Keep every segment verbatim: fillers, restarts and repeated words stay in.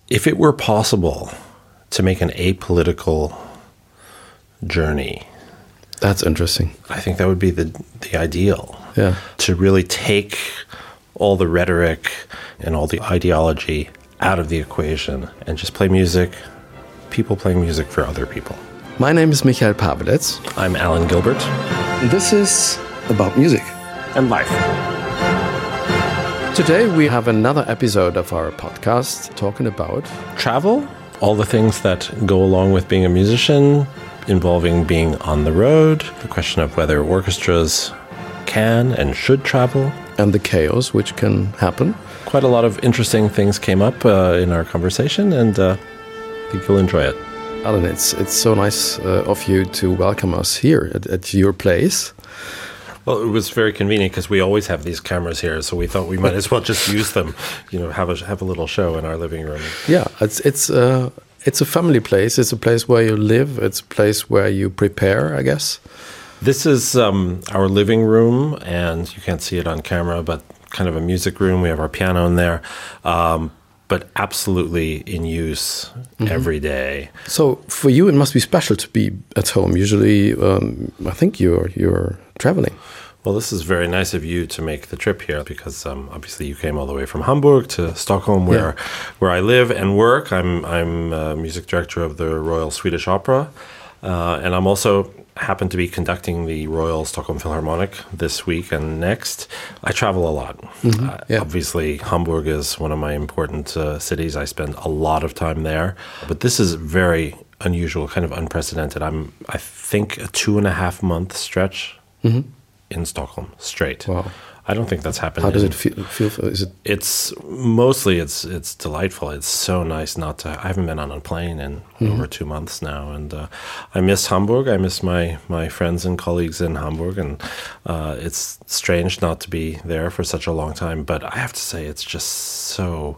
if it were possible to make an apolitical journey, that's interesting. I think that would be the the ideal. Yeah. To really take all the rhetoric and all the ideology out of the equation and just play music, people playing music for other people. My name is Michael Pavelec. I'm Alan Gilbert. This is About Music and Life. Today we have another episode of our podcast talking about travel, all the things that go along with being a musician, involving being on the road, the question of whether orchestras can and should travel. And the chaos which can happen. Quite a lot of interesting things came up uh, in our conversation, and uh, I think you'll enjoy it. Alan, it's it's so nice uh, of you to welcome us here at, at your place. Well, it was very convenient because we always have these cameras here, so we thought we might as well just use them. You know, have a have a little show in our living room. Yeah, it's it's uh, it's a family place. It's a place where you live. It's a place where you prepare, I guess. This is um, our living room, and you can't see it on camera, but kind of a music room. We have our piano in there, um, but absolutely in use mm-hmm. every day. So for you, it must be special to be at home. Usually, um, I think you're you're traveling. Well, this is very nice of you to make the trip here because um, obviously you came all the way from Hamburg to Stockholm, where yeah. where I live and work. I'm I'm a music director of the Royal Swedish Opera, uh, and I'm also happen to be conducting the Royal Stockholm Philharmonic this week and next. I travel a lot. Mm-hmm. Uh, yeah. Obviously, Hamburg is one of my important uh, cities. I spend a lot of time there. But this is very unusual, kind of unprecedented. I'm, I think, a two and a half month stretch mm-hmm. in Stockholm straight. Wow. I don't think that's happened. How does in, it feel? feel is it? It's mostly it's it's delightful. It's so nice not to. I haven't been on a plane in mm-hmm. over two months now, and uh, I miss Hamburg. I miss my my friends and colleagues in Hamburg, and uh, it's strange not to be there for such a long time. But I have to say, it's just so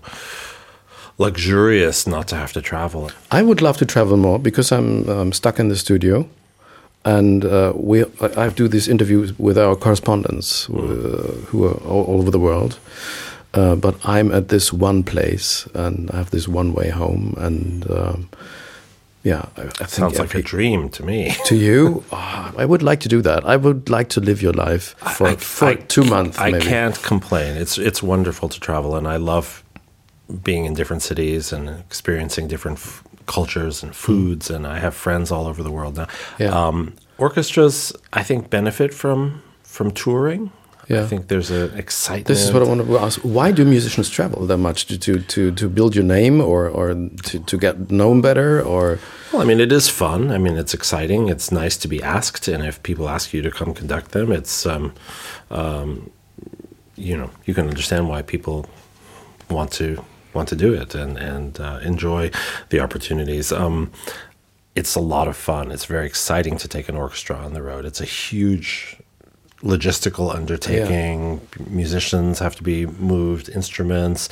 luxurious not to have to travel. I would love to travel more because I'm um, stuck in the studio. And uh, we, I do these interviews with our correspondents uh, who are all, all over the world. Uh, but I'm at this one place, and I have this one way home. And um, yeah, I, I think sounds like a dream to me. To you, oh, I would like to do that. I would like to live your life for, I, I, for I, two months. I maybe. can't complain. It's it's wonderful to travel, and I love being in different cities and experiencing different f- cultures and foods, and I have friends all over the world now. Yeah. Um, orchestras, I think, benefit from from touring. Yeah. I think there's an excitement. This is what I want to ask. Why do musicians travel that much? To to to, to build your name, or or to, to get known better, or? Well, I mean, it is fun. I mean, it's exciting. It's nice to be asked, and if people ask you to come conduct them, it's um, um, you know, you can understand why people want to. want to do it and, and uh, enjoy the opportunities. Um, it's a lot of fun. It's very exciting to take an orchestra on the road. It's a huge logistical undertaking. Yeah. Musicians have to be moved, instruments,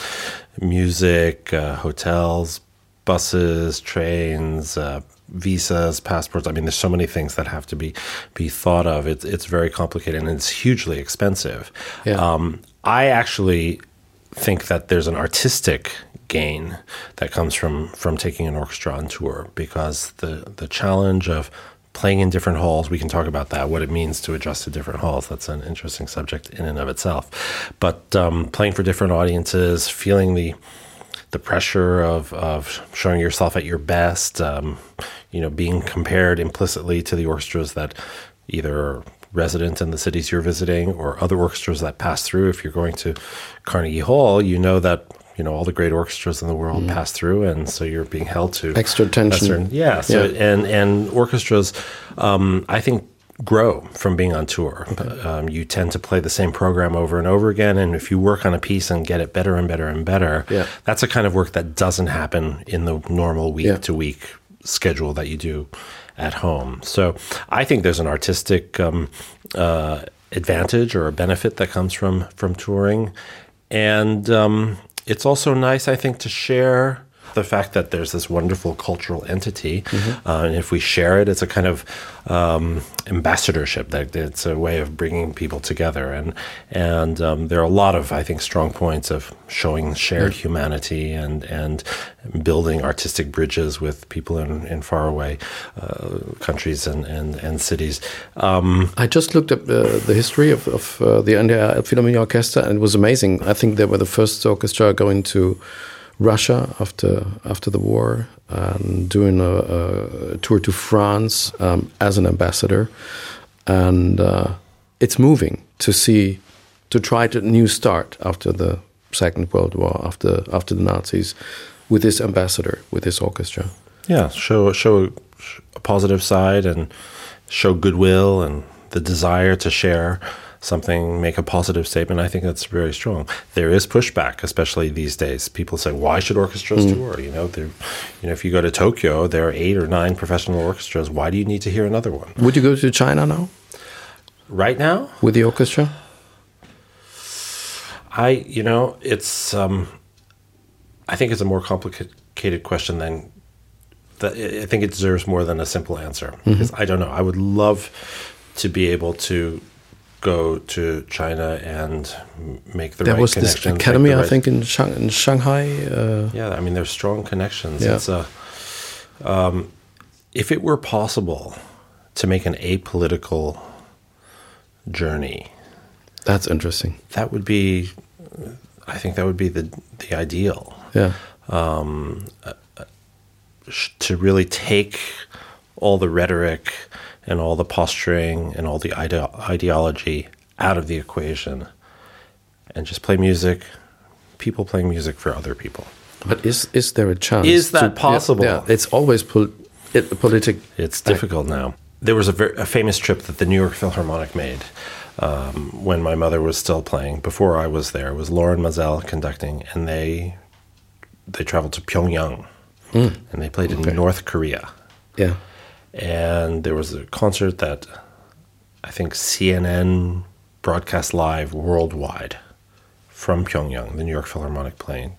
music, uh, hotels, buses, trains, uh, visas, passports. I mean, there's so many things that have to be be thought of. It's, it's very complicated, and it's hugely expensive. Yeah. Um, I actually... think that there's an artistic gain that comes from from taking an orchestra on tour, because the the challenge of playing in different halls, we can talk about that, what it means to adjust to different halls. That's an interesting subject in and of itself. But um, playing for different audiences, feeling the the pressure of of showing yourself at your best, um, you know, being compared implicitly to the orchestras that either are resident in the cities you're visiting or other orchestras that pass through. If you're going to Carnegie Hall, you know that, you know, all the great orchestras in the world mm. pass through, and so you're being held to extra attention. Certain, yeah, so yeah. and and orchestras, um, I think, grow from being on tour. Okay. Um, you tend to play the same program over and over again, and if you work on a piece and get it better and better and better, yeah. that's a kind of work that doesn't happen in the normal week yeah. to week schedule that you do at home. So I think there's an artistic um, uh, advantage or a benefit that comes from from touring, and um, it's also nice, I think, to share the fact that there's this wonderful cultural entity, mm-hmm. uh, and if we share it, it's a kind of um, ambassadorship. That it's a way of bringing people together, and and um, there are a lot of, I think, strong points of showing shared mm-hmm. humanity and and building artistic bridges with people in, in faraway uh, countries and and, and cities. Um, I just looked up uh, the history of, of uh, the N D R Philharmonic Orchestra, and it was amazing. I think they were the first orchestra going to Russia after after the war, and doing a, a tour to France um, as an ambassador, and uh, it's moving to see, to try to new start after the Second World War, after after the Nazis, with this ambassador, with this orchestra. Yeah, show show a positive side and show goodwill and the desire to share something, make a positive statement. I think that's very strong. There is pushback, especially these days. People say, why should orchestras mm. tour? You know, you know, if you go to Tokyo, there are eight or nine professional orchestras. Why do you need to hear another one? Would you go to China now? Right now? With the orchestra? I, you know, it's, um, I think it's a more complicated question than, that. I think it deserves more than a simple answer. Mm-hmm. Because I don't know. I would love to be able to go to China and make the there right was connections. This academy, right, I think, in, Shang- in Shanghai. Uh, yeah, I mean, there's strong connections. Yeah. It's a, um, if it were possible to make an apolitical journey, that's interesting. That would be, I think, that would be the the ideal. Yeah. Um, uh, to really take all the rhetoric and all the posturing and all the ide- ideology out of the equation and just play music, people playing music for other people. But is is there a chance? Is that to, possible? Yeah, yeah, it's always pol- it, politic. It's difficult now. There was a, very, a famous trip that the New York Philharmonic made um, when my mother was still playing. Before I was there, it was Lauren Mazel conducting, and they they traveled to Pyongyang, mm. and they played in okay. North Korea. Yeah. And there was a concert that I think C N N broadcast live worldwide from Pyongyang, the New York Philharmonic playing.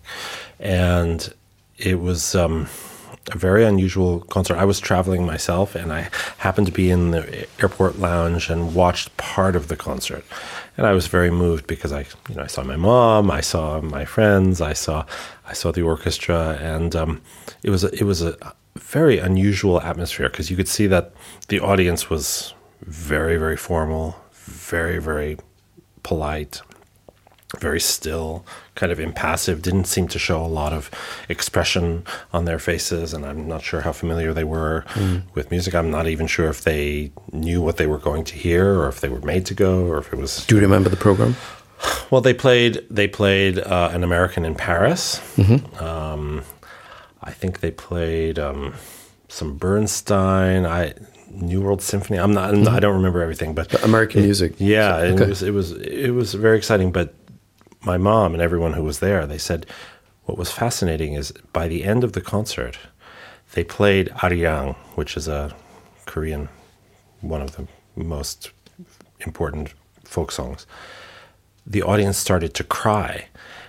And it was um, a very unusual concert. I was traveling myself, and I happened to be in the airport lounge and watched part of the concert. And I was very moved because I, you know, I saw my mom, I saw my friends, I saw, I saw the orchestra, and um, it was a, it was a very unusual atmosphere because you could see that the audience was very, very formal, very, very polite, very still, kind of impassive, didn't seem to show a lot of expression on their faces, and I'm not sure how familiar they were mm. with music. I'm not even sure if they knew what they were going to hear, or if they were made to go, or if it was... Do you remember the program? Well, they played they played uh, An American in Paris. Mm-hmm. Um, I think they played um, some Bernstein, I New World Symphony. I'm not. Mm-hmm. I don't remember everything, but the American it, music. Yeah, so, okay. it was. It was. It was very exciting. But my mom and everyone who was there, they said, what was fascinating is by the end of the concert, they played Arirang, which is a Korean, one of the most important folk songs. The audience started to cry,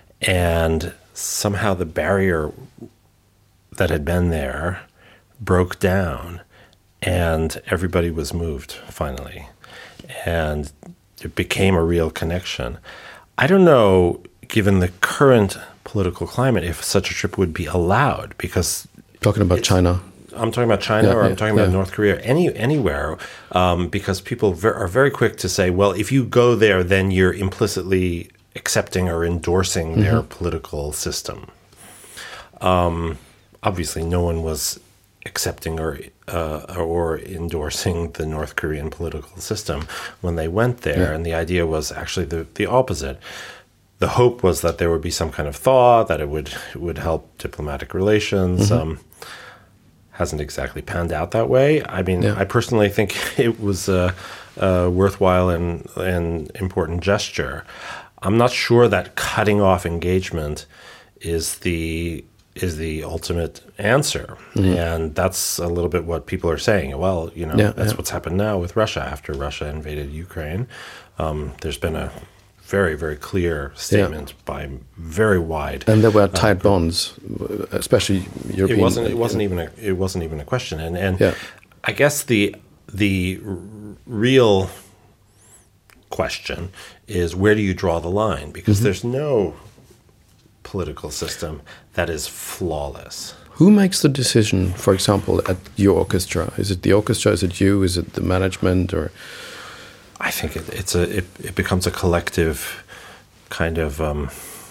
and somehow the barrier that had been there broke down, and everybody was moved finally, and it became a real connection. I don't know, given the current political climate, if such a trip would be allowed, because talking about China. I'm talking about China, yeah, or I'm yeah, talking about yeah. North Korea, any anywhere, um, because people ver- are very quick to say, well, if you go there, then you're implicitly accepting or endorsing mm-hmm. their political system. Um, obviously, no one was accepting or uh, or endorsing the North Korean political system when they went there, yeah. and the idea was actually the, the opposite. The hope was that there would be some kind of thaw, that it would it would help diplomatic relations. Mm-hmm. Um, hasn't exactly panned out that way. I mean, yeah. I personally think it was a, a worthwhile and, and important gesture. I'm not sure that cutting off engagement is the is the ultimate answer. Mm-hmm. And that's a little bit what people are saying. Well, you know, yeah, that's yeah. what's happened now with Russia after Russia invaded Ukraine. Um, there's been a very, very clear statement yeah. by very wide. And there were tight uh, bonds, especially European. It wasn't. It wasn't even. A, it wasn't even a question. And and yeah. I guess the the r- real question is, where do you draw the line? Because mm-hmm. there's no political system that is flawless. Who makes the decision, for example, at your orchestra? Is it the orchestra? Is it you? Is it the management? Or I think it, it's a it, it becomes a collective kind of um,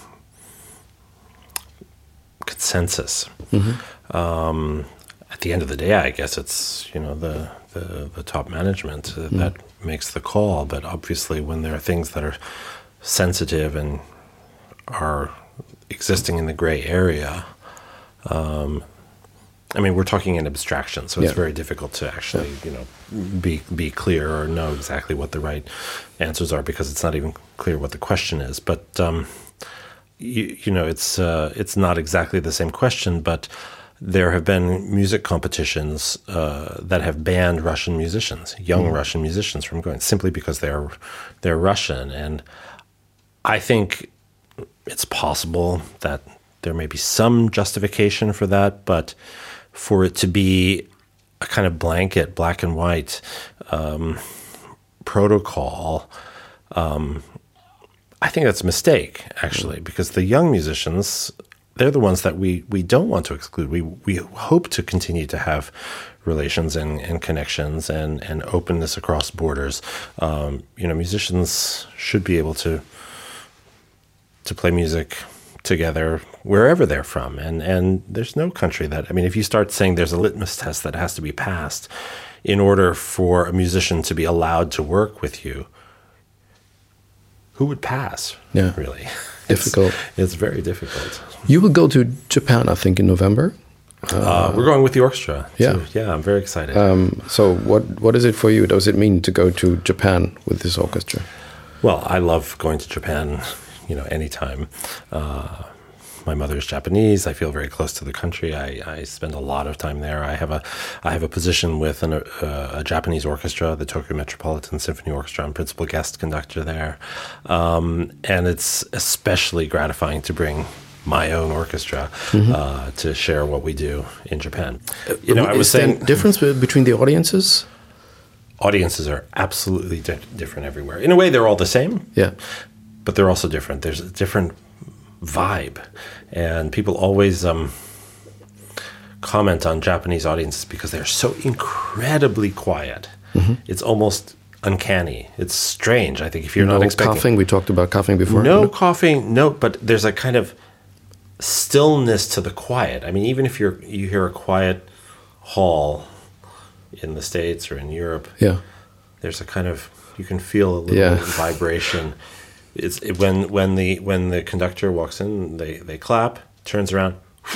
consensus. Mm-hmm. Um, at the end of the day, I guess it's you know the the, the top management uh, mm-hmm. that makes the call. But obviously, when there are things that are sensitive and are existing in the gray area, um, I mean, we're talking in abstraction, so it's yeah. very difficult to actually, yeah. you know, be be clear or know exactly what the right answers are, because it's not even clear what the question is. But um, you, you know, it's uh, it's not exactly the same question. But there have been music competitions uh, that have banned Russian musicians, young mm. Russian musicians, from going, simply because they're they're Russian. And I think it's possible that there may be some justification for that, but for it to be a kind of blanket, black and white um, protocol, um, I think that's a mistake, actually, because the young musicians, they're the ones that we, we don't want to exclude. We we hope to continue to have relations and, and connections and, and openness across borders. Um, you know, musicians should be able to to play music together wherever they're from. And and there's no country that, I mean, if you start saying there's a litmus test that has to be passed in order for a musician to be allowed to work with you, who would pass? Yeah. Really? Difficult. It's, it's very difficult. You will go to Japan, I think, in November. Uh, uh, we're going with the orchestra. Yeah. So, yeah, I'm very excited. Um, so what what is it for you? Does it mean to go to Japan with this orchestra? Well, I love going to Japan, you know, anytime. Uh, my mother is Japanese. I feel very close to the country. I, I spend a lot of time there. I have a I have a position with an, uh, a Japanese orchestra, the Tokyo Metropolitan Symphony Orchestra. I'm principal guest conductor there. Um, and it's especially gratifying to bring my own orchestra mm-hmm. uh, to share what we do in Japan. You know, I was is saying, there a difference between the audiences? Audiences are absolutely di- different everywhere. In a way, they're all the same. Yeah. But they're also different. There's a different vibe. And people always um, comment on Japanese audiences because they're so incredibly quiet. Mm-hmm. It's almost uncanny. It's strange, I think, if you're no not expecting... coughing. We talked about coughing before. No, no coughing, no, but there's a kind of stillness to the quiet. I mean, even if you're you hear a quiet hall in the States or in Europe, yeah, there's a kind of, you can feel a little yeah. vibration. It's it, when when the when the conductor walks in, they, they clap, turns around.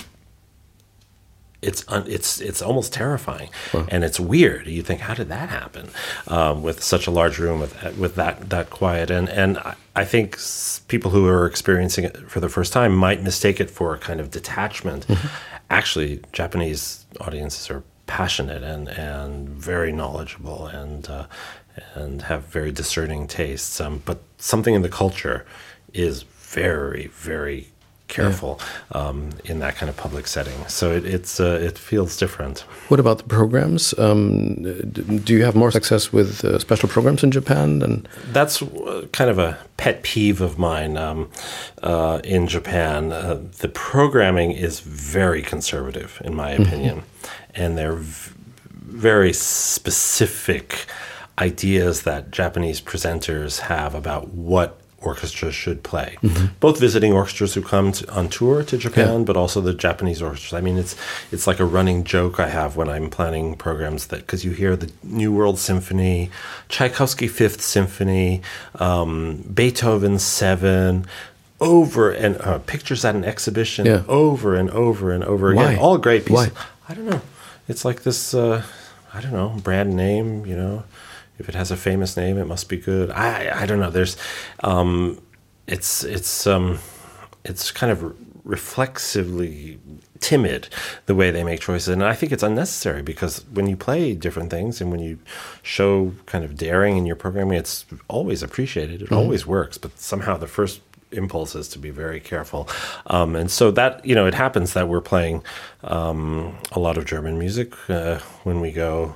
It's un, it's it's almost terrifying, wow. and it's weird. You think, how did that happen um, with such a large room with with that that quiet? And and I think people who are experiencing it for the first time might mistake it for a kind of detachment. Mm-hmm. Actually, Japanese audiences are passionate and and very knowledgeable and uh, and have very discerning tastes. Um, but something in the culture is very very careful yeah. um, in that kind of public setting. So it, it's uh, it feels different. What about the programs? Um, do you have more success with uh, special programs in Japan? Than That's kind of a pet peeve of mine um, uh, in Japan. Uh, the programming is very conservative, in my opinion, mm-hmm. and they're v- very specific ideas that Japanese presenters have about what orchestras should play. Mm-hmm. Both visiting orchestras who come to, on tour to Japan, yeah. but also the Japanese orchestras. I mean, it's it's like a running joke I have when I'm planning programs, that because you hear the New World Symphony, Tchaikovsky Fifth Symphony, um, Beethoven Seven, over and uh, pictures at an exhibition, yeah. over and over and over again. Why? All great pieces. Why? I don't know. It's like this. Uh, I don't know, brand name. You know. If it has a famous name, it must be good. I I don't know. There's, um, it's it's um, it's kind of reflexively timid the way they make choices. And I think it's unnecessary, because when you play different things and when you show kind of daring in your programming, it's always appreciated. It mm-hmm. always works. But somehow the first impulse is to be very careful. Um, and so that, you know, it happens that we're playing um, a lot of German music uh, when we go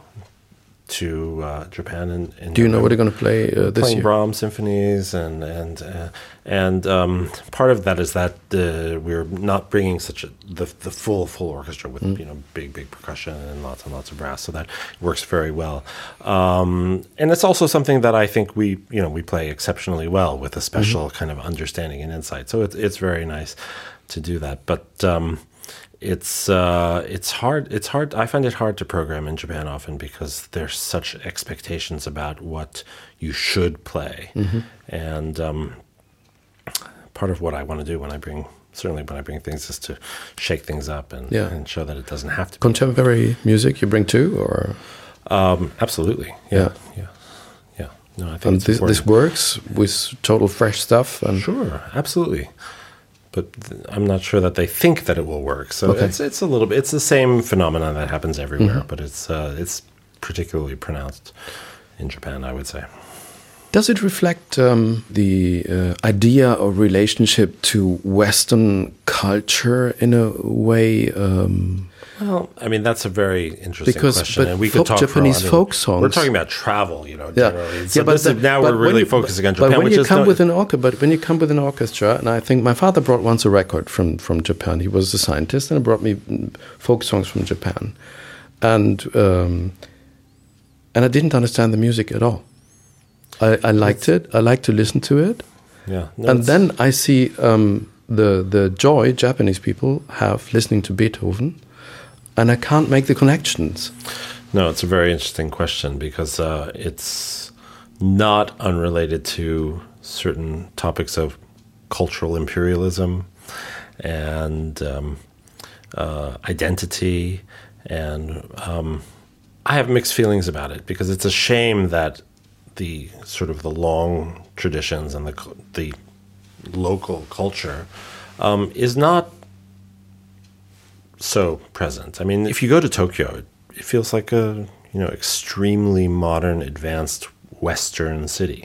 to uh, Japan. And, and do you know what they're going to play uh, this playing year? Brahms symphonies, and and uh, and um, part of that is that uh, we're not bringing such a the the full full orchestra with mm. you know big big percussion and lots and lots of brass, so that works very well. Um, and it's also something that I think we you know we play exceptionally well, with a special mm-hmm. kind of understanding and insight. So it's it's very nice to do that, but. Um, It's uh, it's hard. It's hard. I find it hard to program in Japan often, because there's such expectations about what you should play, mm-hmm. and um, part of what I want to do when I bring, certainly when I bring things, is to shake things up and, yeah. and show that it doesn't have to be. Contemporary music you bring too, or um, absolutely, yeah, yeah, yeah. yeah. No, I think and it's this, this works with total fresh stuff. And sure, absolutely. But th- I'm not sure that they think that it will work. So okay. it's it's a little bit. It's the same phenomenon that happens everywhere, mm-hmm. but it's uh, it's particularly pronounced in Japan, I would say. Does it reflect um, the uh, idea or relationship to Western culture in a way? Um, well, I mean, that's a very interesting because, question, but and we folk, could talk Japanese for, I mean, folk songs. We're talking about travel, you know, yeah. generally. So yeah, but this the, is, now but we're really you, focusing on but Japan. When which you is come not, with an orchestra, but when you come with an orchestra, and I think my father brought once a record from from Japan. He was a scientist, and he brought me folk songs from Japan, and um, and I didn't understand the music at all. I, I liked it's, it. I liked to listen to it. Yeah, no, and then I see um, the the joy Japanese people have listening to Beethoven, and I can't make the connections. No, it's a very interesting question, because uh, it's not unrelated to certain topics of cultural imperialism and um, uh, identity, and um, I have mixed feelings about it, because it's a shame that the sort of the long traditions and the the local culture um, is not so present. I mean, if you go to Tokyo, it, it feels like a you know extremely modern, advanced Western city.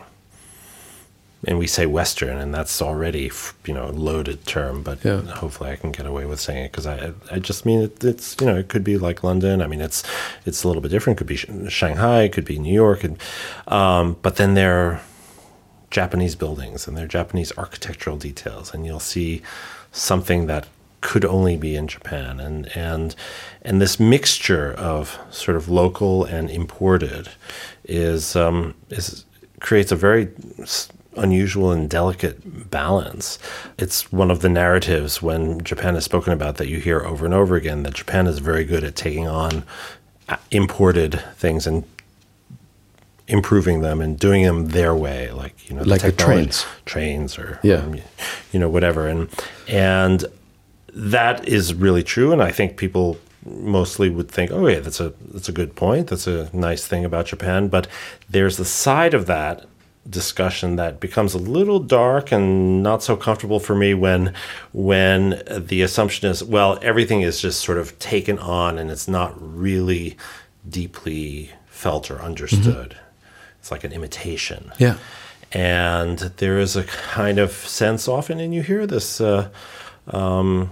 And we say Western, and that's already you know a loaded term. But yeah. hopefully, I can get away with saying it, because I I just mean it, it's you know it could be like London. I mean, it's it's a little bit different. It could be Shanghai. It could be New York. And, um, but then there are Japanese buildings, and there are Japanese architectural details, and you'll see something that could only be in Japan, and and and this mixture of sort of local and imported is um, is creates a very unusual and delicate balance. It's one of the narratives when Japan is spoken about that you hear over and over again, that Japan is very good at taking on imported things and improving them and doing them their way, like you know, like the, the trains, trains, or yeah, um, you know, whatever, and and that is really true. And I think people mostly would think, oh yeah, that's a that's a good point. That's a nice thing about Japan. But there's the side of that discussion that becomes a little dark and not so comfortable for me when when the assumption is, well, everything is just sort of taken on and it's not really deeply felt or understood. Mm-hmm. It's like an imitation. Yeah. And there is a kind of sense often, and you hear this uh, um,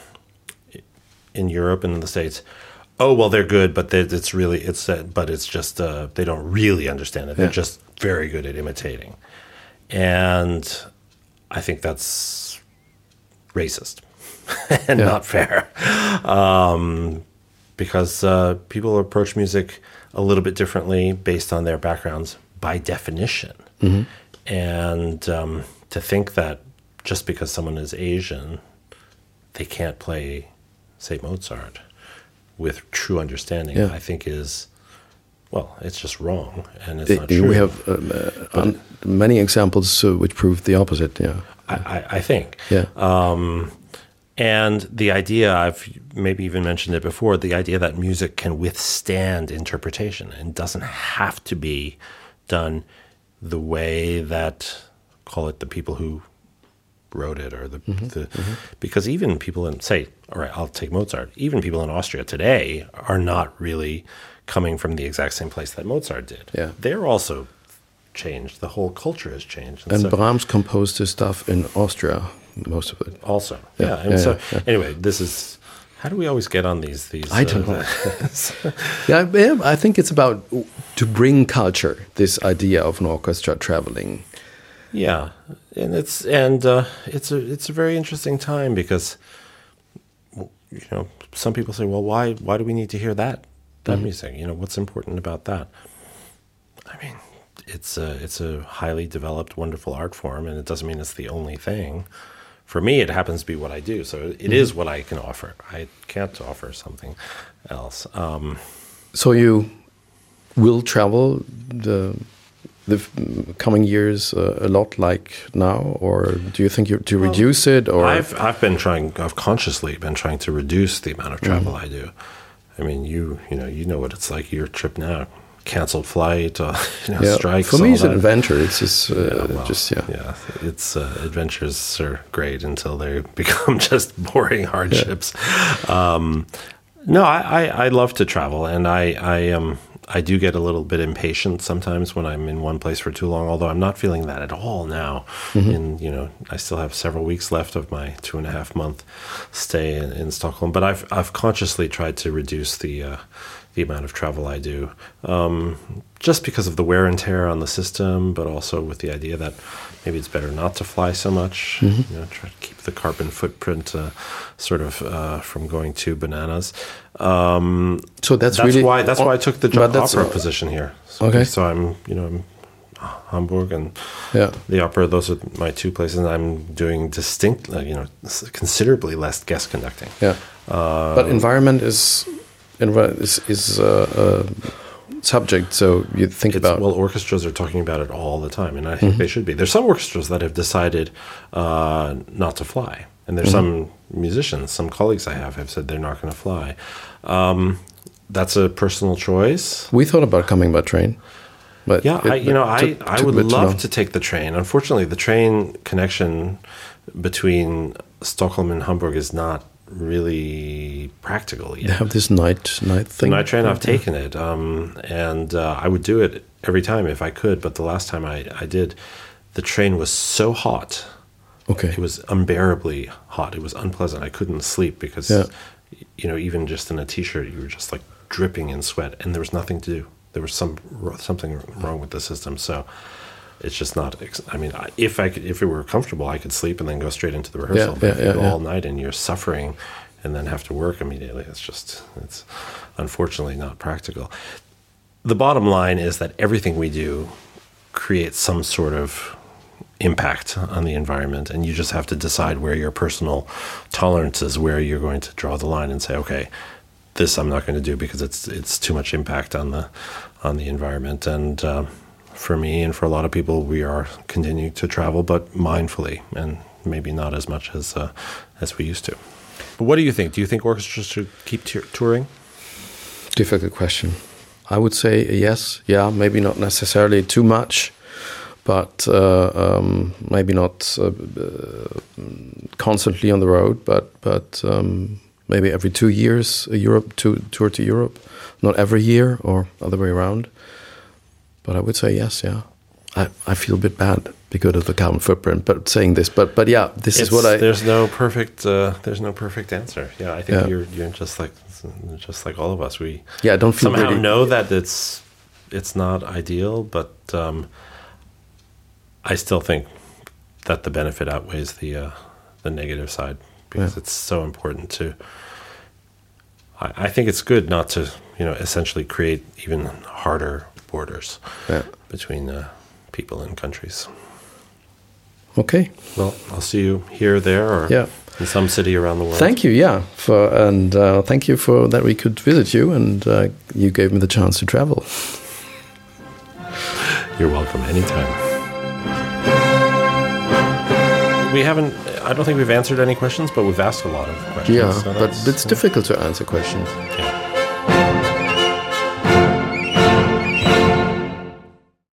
in Europe and in the States, oh, well, they're good, but they, it's really, it's, uh, but it's just, uh, they don't really understand it. They're yeah. just very good at imitating. And I think that's racist and yeah. not fair. Um, because uh, people approach music a little bit differently based on their backgrounds by definition. Mm-hmm. And um, to think that just because someone is Asian, they can't play, say, Mozart with true understanding, yeah. I think is, well, it's just wrong, and it's it, not true. We have um, uh, un- many examples uh, which prove the opposite, yeah. I, I, I think. Yeah. Um, and the idea, I've maybe even mentioned it before, the idea that music can withstand interpretation and doesn't have to be done the way that, call it the people who wrote it, or the, mm-hmm. the mm-hmm. because even people in, say, all right, I'll take Mozart. Even people in Austria today are not really coming from the exact same place that Mozart did. Yeah. They're also changed. The whole culture has changed. And, and so, Brahms composed his stuff in Austria, most of it. Also, yeah. yeah. And yeah, so, yeah, yeah. anyway, this is. How do we always get on these? These I don't uh, know. yeah, yeah, I think it's about to bring culture. This idea of an orchestra traveling. Yeah, and it's and uh, it's a it's a very interesting time because you know some people say, well, why why do we need to hear that that mm-hmm. music? You know, what's important about that? I mean, it's a it's a highly developed, wonderful art form, and it doesn't mean it's the only thing. For me, it happens to be what I do, so it mm-hmm. is what I can offer. I can't offer something else. Um, so you will travel the the coming years uh, a lot, like now, or do you think you to well, reduce it? Or I've I've been trying. I've consciously been trying to reduce the amount of travel mm-hmm. I do. I mean, you you know you know what it's like. Your trip now. Canceled flight, uh, you know, yeah, strikes. For me, it's that. an adventure. It's just, uh, yeah, well, just yeah. yeah. It's uh, adventures are great until they become just boring hardships. Yeah. Um, no, I, I, I love to travel, and I I um I do get a little bit impatient sometimes when I'm in one place for too long. Although I'm not feeling that at all now. Mm-hmm. And you know, I still have several weeks left of my two and a half month stay in, in Stockholm. But I've I've consciously tried to reduce the. Uh, the amount of travel I do, um, just because of the wear and tear on the system, but also with the idea that maybe it's better not to fly so much, mm-hmm. you know, try to keep the carbon footprint uh, sort of uh, from going too bananas. Um, so that's, that's really, why that's oh, why I took the opera uh, position here. So, okay. So I'm, you know, I'm Hamburg and yeah. the opera. Those are my two places. And I'm doing distinct, uh, you know, considerably less guest conducting. Yeah, uh, but environment is. Is is uh, uh, subject, so you think it's, about well, orchestras are talking about it all the time, and I think mm-hmm. they should be. There's some orchestras that have decided uh, not to fly, and there's mm-hmm. some musicians, some colleagues I have have said they're not going to fly. Um, that's a personal choice. We thought about coming by train, but yeah, it, I, you know, took, I I would love to take the train. Unfortunately, the train connection between Stockholm and Hamburg is not really practical yet. They have this night night thing. The night train, I've taken it, um, and uh, I would do it every time if I could. But the last time I, I did, the train was so hot. Okay, it was unbearably hot. It was unpleasant. I couldn't sleep because, yeah. you know, even just in a t-shirt, you were just like dripping in sweat, and there was nothing to do. There was some something wrong with the system. So. It's just not. I mean, if I could, if it were comfortable, I could sleep and then go straight into the rehearsal. Yeah, but yeah, if you yeah, go yeah. all night and you're suffering, and then have to work immediately, it's just it's unfortunately not practical. The bottom line is that everything we do creates some sort of impact on the environment, and you just have to decide where your personal tolerance is, where you're going to draw the line and say, okay, this I'm not going to do because it's it's too much impact on the on the environment. And uh, for me and for a lot of people, we are continuing to travel, but mindfully, and maybe not as much as uh, as we used to. But what do you think? Do you think orchestras should keep t- touring? Difficult question. I would say yes. Yeah, maybe not necessarily too much, but uh, um, maybe not uh, uh, constantly on the road, but but um, maybe every two years a Europe to, tour to Europe, not every year or other way around. But I would say yes, yeah. I, I feel a bit bad because of the carbon footprint, but saying this, but but yeah, this it's, is what I. There's no perfect. Uh, there's no perfect answer. Yeah, I think yeah. you're you're just like just like all of us. We yeah, I don't feel somehow really know that it's it's not ideal, but um, I still think that the benefit outweighs the uh, the negative side because yeah. it's so important to. I, I think it's good not to you know essentially create even harder borders yeah. between uh, people and countries. Okay. Well, I'll see you here, there, or yeah. in some city around the world. Thank you, yeah, for and uh, thank you for that we could visit you, and uh, you gave me the chance to travel. You're welcome anytime. We haven't. I don't think we've answered any questions, but we've asked a lot of questions. Yeah, so but it's difficult to answer questions. Yeah.